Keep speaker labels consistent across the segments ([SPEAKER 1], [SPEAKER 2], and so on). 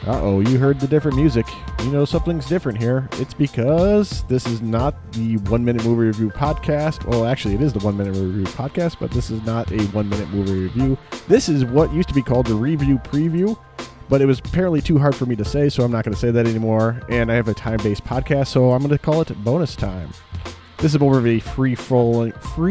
[SPEAKER 1] Uh-oh, you heard the different music. You know something's different here. It's because this is not the 1 Minute Movie Review podcast. Well, actually, it is the 1 Minute Movie Review podcast, but this is not a 1 Minute Movie Review. This is what used to be called the Review Preview, but it was apparently too hard for me to say, so I'm not going to say that anymore. And I have a time-based podcast, so I'm going to call it Bonus Time. This is more of a free-flowing,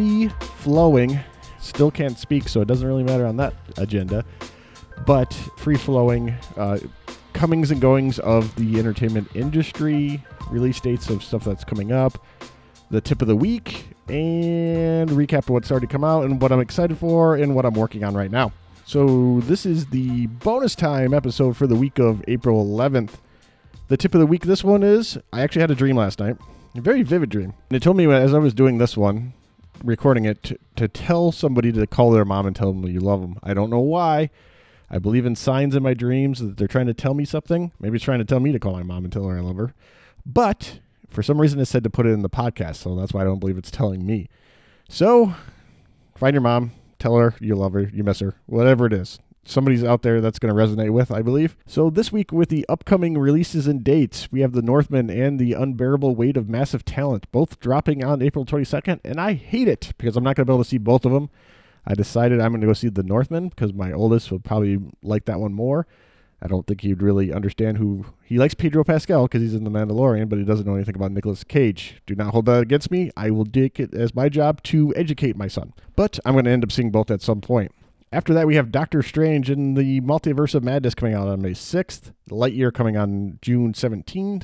[SPEAKER 1] still can't speak, so it doesn't really matter on that agenda, but free-flowing comings and goings of the entertainment industry, release dates of stuff that's coming up, the tip of the week, and recap of what's already come out and what I'm excited for and what I'm working on right now. So this is the bonus time episode for the week of April 11th. The tip of the week this one is, I actually had a dream last night, a very vivid dream. And it told me as I was doing this one, recording it, to tell somebody to call their mom and tell them you love them. I don't know why. I believe in signs in my dreams that they're trying to tell me something. Maybe it's trying to tell me to call my mom and tell her I love her. But for some reason it said to put it in the podcast, so that's why I don't believe it's telling me. So find your mom, tell her you love her, you miss her, whatever it is. Somebody's out there that's going to resonate with, I believe. So this week with the upcoming releases and dates, we have The Northman and The Unbearable Weight of Massive Talent, both dropping on April 22nd, and I hate it because I'm not going to be able to see both of them. I decided I'm going to go see The Northman because my oldest would probably like that one more. I don't think he'd really understand he likes Pedro Pascal because he's in The Mandalorian, but he doesn't know anything about Nicolas Cage. Do not hold that against me. I will take it as my job to educate my son. But I'm going to end up seeing both at some point. After that, we have Doctor Strange in the Multiverse of Madness coming out on May 6th. Lightyear coming on June 17th.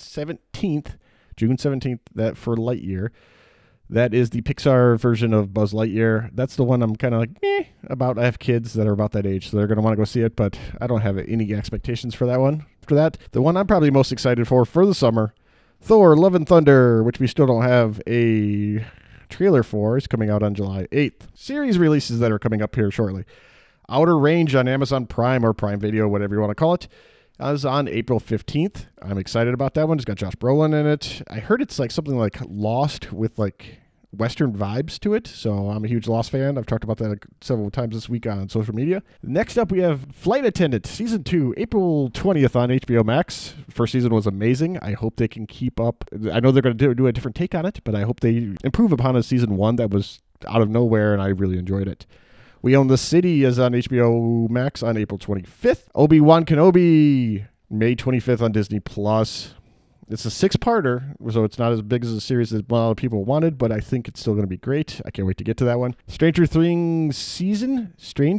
[SPEAKER 1] June 17th, that for Lightyear. That is the Pixar version of Buzz Lightyear. That's the one I'm kind of like, about. I have kids that are about that age, so they're going to want to go see it, but I don't have any expectations for that one. After that, the one I'm probably most excited for the summer, Thor, Love and Thunder, which we still don't have a trailer for, is coming out on July 8th. Series releases that are coming up here shortly. Outer Range on Amazon Prime or Prime Video, whatever you want to call it, is on April 15th. I'm excited about that one. It's got Josh Brolin in it. I heard it's like something like Lost with like Western vibes to it, so I'm a huge Lost fan. I've talked about that several times this week on social media. Next up, we have Flight Attendant, Season 2, April 20th on HBO Max. First season was amazing. I hope they can keep up. I know they're going to do a different take on it, but I hope they improve upon a Season 1 that was out of nowhere, and I really enjoyed it. We Own the City is on HBO Max on April 25th. Obi-Wan Kenobi, May 25th on Disney+. It's a 6-parter, so it's not as big as a series that a lot of people wanted, but I think it's still going to be great. I can't wait to get to that one. Stranger Things Season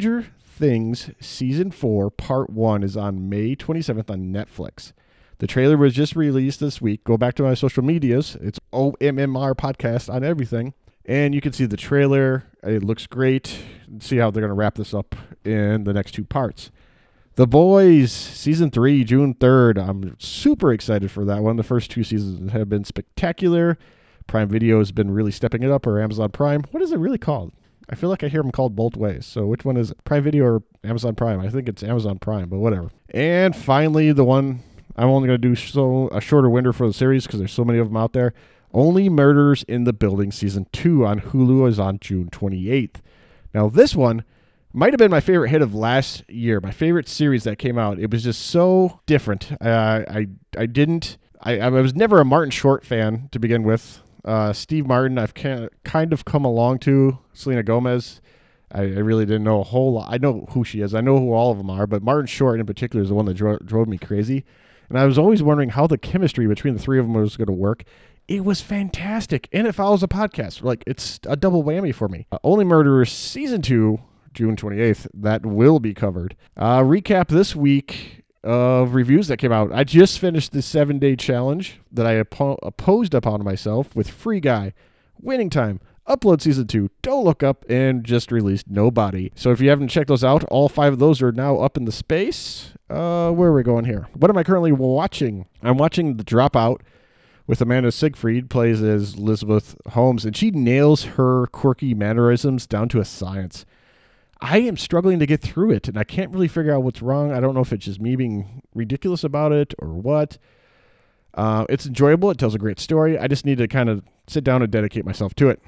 [SPEAKER 1] 4, Part 1 is on May 27th on Netflix. The trailer was just released this week. Go back to my social medias. It's OMMR Podcast on everything. And you can see the trailer. It looks great. See how they're going to wrap this up in the next 2 parts. The Boys, Season 3, June 3rd. I'm super excited for that one. The first 2 seasons have been spectacular. Prime Video has been really stepping it up, or Amazon Prime. What is it really called? I feel like I hear them called both ways. So which one is it? Prime Video or Amazon Prime? I think it's Amazon Prime, but whatever. And finally, the one I'm only going to do a shorter window for the series because there's so many of them out there. Only Murders in the Building Season 2 on Hulu is on June 28th. Now, this one might have been my favorite hit of last year, my favorite series that came out. It was just so different. I was never a Martin Short fan to begin with. Steve Martin, I've kind of come along to. Selena Gomez, I really didn't know a whole lot. I know who she is. I know who all of them are, but Martin Short in particular is the one that drove me crazy. And I was always wondering how the chemistry between the three of them was going to work. It was fantastic, and it follows a podcast. Like, it's a double whammy for me. Only Murderers Season 2, June 28th, that will be covered. Recap this week of reviews that came out. I just finished the 7-day challenge that I imposed upon myself with Free Guy, Winning Time, Upload Season 2, Don't Look Up, and just released Nobody. So if you haven't checked those out, all 5 of those are now up in the space. Where are we going here? What am I currently watching? I'm watching The Dropout with Amanda Seyfried, plays as Elizabeth Holmes, and she nails her quirky mannerisms down to a science. I am struggling to get through it, and I can't really figure out what's wrong. I don't know if it's just me being ridiculous about it or what. It's enjoyable. It tells a great story. I just need to kind of sit down and dedicate myself to it.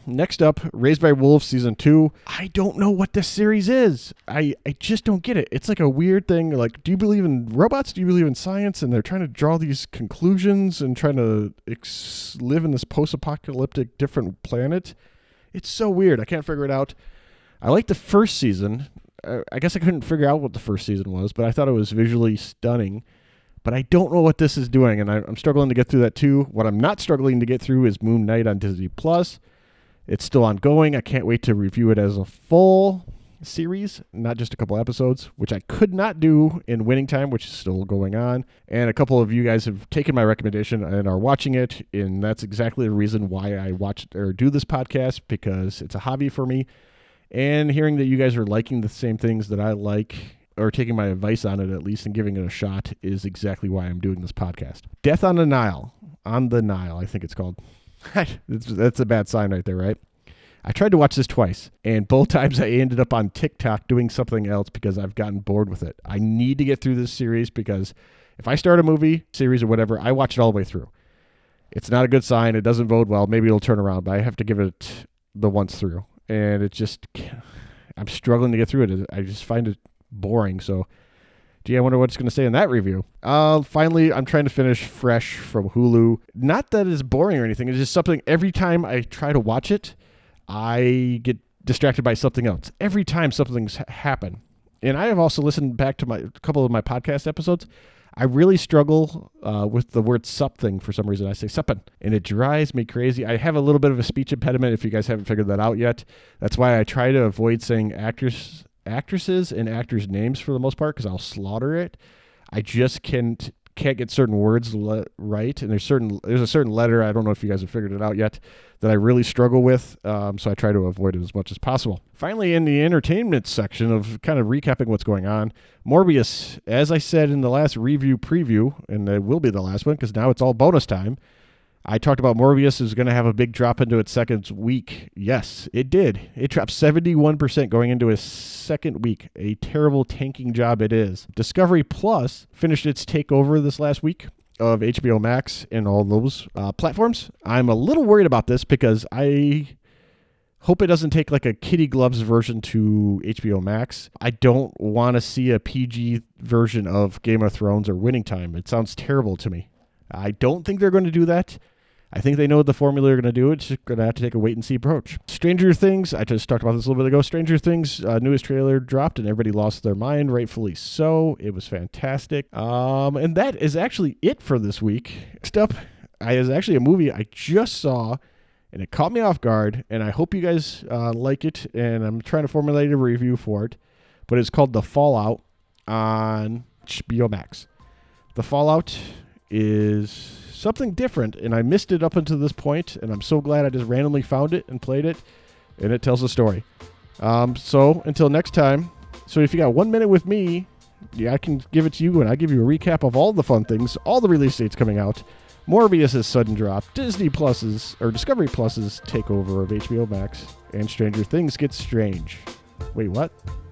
[SPEAKER 1] Next up, Raised by Wolves Season 2. I don't know what this series is. I just don't get it. It's like a weird thing. Like, do you believe in robots? Do you believe in science? And they're trying to draw these conclusions and trying to live in this post-apocalyptic different planet. It's so weird. I can't figure it out. I like the first season. I guess I couldn't figure out what the first season was, but I thought it was visually stunning. But I don't know what this is doing, and I'm struggling to get through that too. What I'm not struggling to get through is Moon Knight on Disney+. It's still ongoing. I can't wait to review it as a full series, not just a couple episodes, which I could not do in Winning Time, which is still going on. And a couple of you guys have taken my recommendation and are watching it, and that's exactly the reason why I watch or do this podcast, because it's a hobby for me. And hearing that you guys are liking the same things that I like, or taking my advice on it at least and giving it a shot, is exactly why I'm doing this podcast. Death on the Nile. On the Nile, I think it's called. That's a bad sign right there, right? I tried to watch this twice, and both times I ended up on TikTok doing something else because I've gotten bored with it. I need to get through this series because if I start a movie, series, or whatever, I watch it all the way through. It's not a good sign. It doesn't bode well. Maybe it'll turn around, but I have to give it the once through. And it just, I'm struggling to get through it. I just find it boring. So, gee, I wonder what it's going to say in that review. Finally, I'm trying to finish Fresh from Hulu. Not that it's boring or anything. It's just something, every time I try to watch it, I get distracted by something else. Every time something's happen. And I have also listened back to a couple of my podcast episodes. I really struggle with the word sup thing for some reason. I say suppin', and it drives me crazy. I have a little bit of a speech impediment if you guys haven't figured that out yet. That's why I try to avoid saying actresses and actors' names for the most part, because I'll slaughter it. I just can't get certain words right, and there's a certain letter, I don't know if you guys have figured it out yet, that I really struggle with, so I try to avoid it as much as possible. Finally, in the entertainment section of kind of recapping what's going on, Morbius, as I said in the last review preview, and it will be the last one because now it's all bonus time, I talked about Morbius is going to have a big drop into its second week. Yes, it did. It dropped 71% going into its second week. A terrible tanking job it is. Discovery Plus finished its takeover this last week of HBO Max and all those platforms. I'm a little worried about this because I hope it doesn't take like a kitty gloves version to HBO Max. I don't want to see a PG version of Game of Thrones or Winning Time. It sounds terrible to me. I don't think they're going to do that. I think they know the formula they're going to do. It's just going to have to take a wait-and-see approach. Stranger Things, I just talked about this a little bit ago. Stranger Things, newest trailer dropped, and everybody lost their mind, rightfully so. It was fantastic. And that is actually it for this week. Next up is actually a movie I just saw, and it caught me off guard, and I hope you guys like it, and I'm trying to formulate a review for it. But it's called The Fallout on HBO Max. The Fallout is something different, and I missed it up until this point, and I'm so glad I just randomly found it and played it, and it tells a story. So until next time, so if you got 1 minute with me, yeah, I can give it to you, and I give you a recap of all the fun things, all the release dates coming out, Morbius' sudden drop, Discovery Plus's takeover of HBO Max, and Stranger Things gets strange. Wait, what?